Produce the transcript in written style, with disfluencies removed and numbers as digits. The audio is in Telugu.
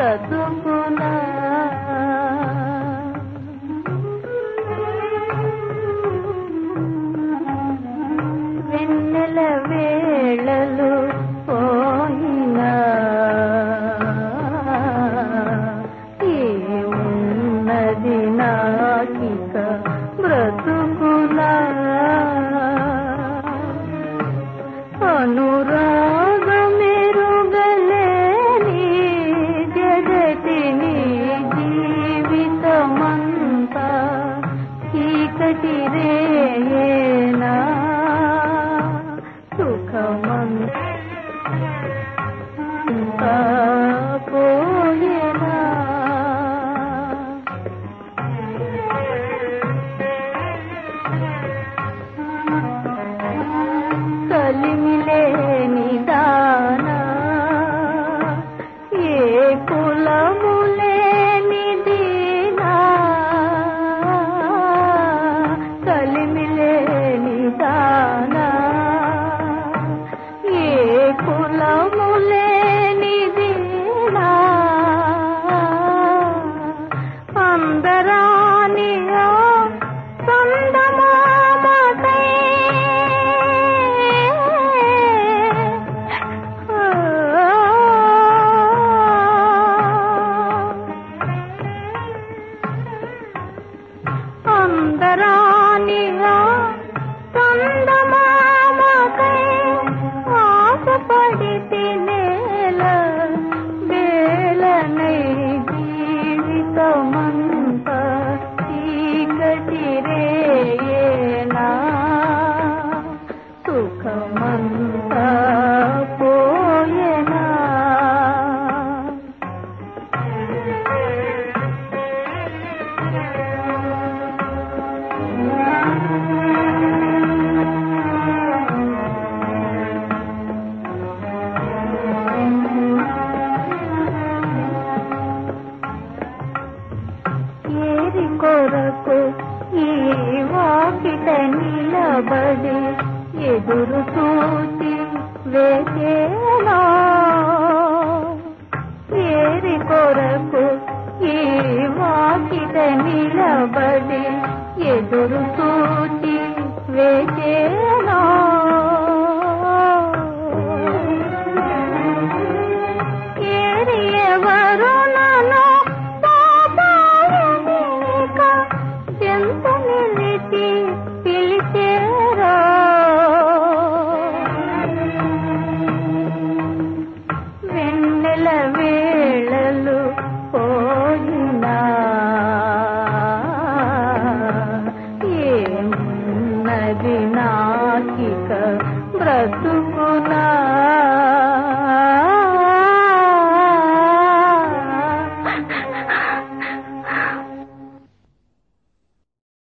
బ్రతుకునా వెన్నెల వేళలు పోయినా ఏమున్నది నాకిక బ్రతుకునా అనురాగమెరుగలేని జగతిని జీవితమంతా చీకటి రేయేనా సుఖమంతా పోయేనా కలిమిలేని దానా ఏ కులములేని దీనా కలిమిలేని దానా ఏ కులములేని దీనా అందరానియో సందమామకై అందరానియో సందమామకై ఆశపడి తినేల వేళనై జీవితమంతా చీకటి రేయేనా సుఖమంతా పోయేనా ఏరి కొరకు ఈ వాకిట నిలబడి ఎదురు చూసి వేసేనా ఏరి కొరకు ఈ వాకిట నిలబడి ఎదురు చూసి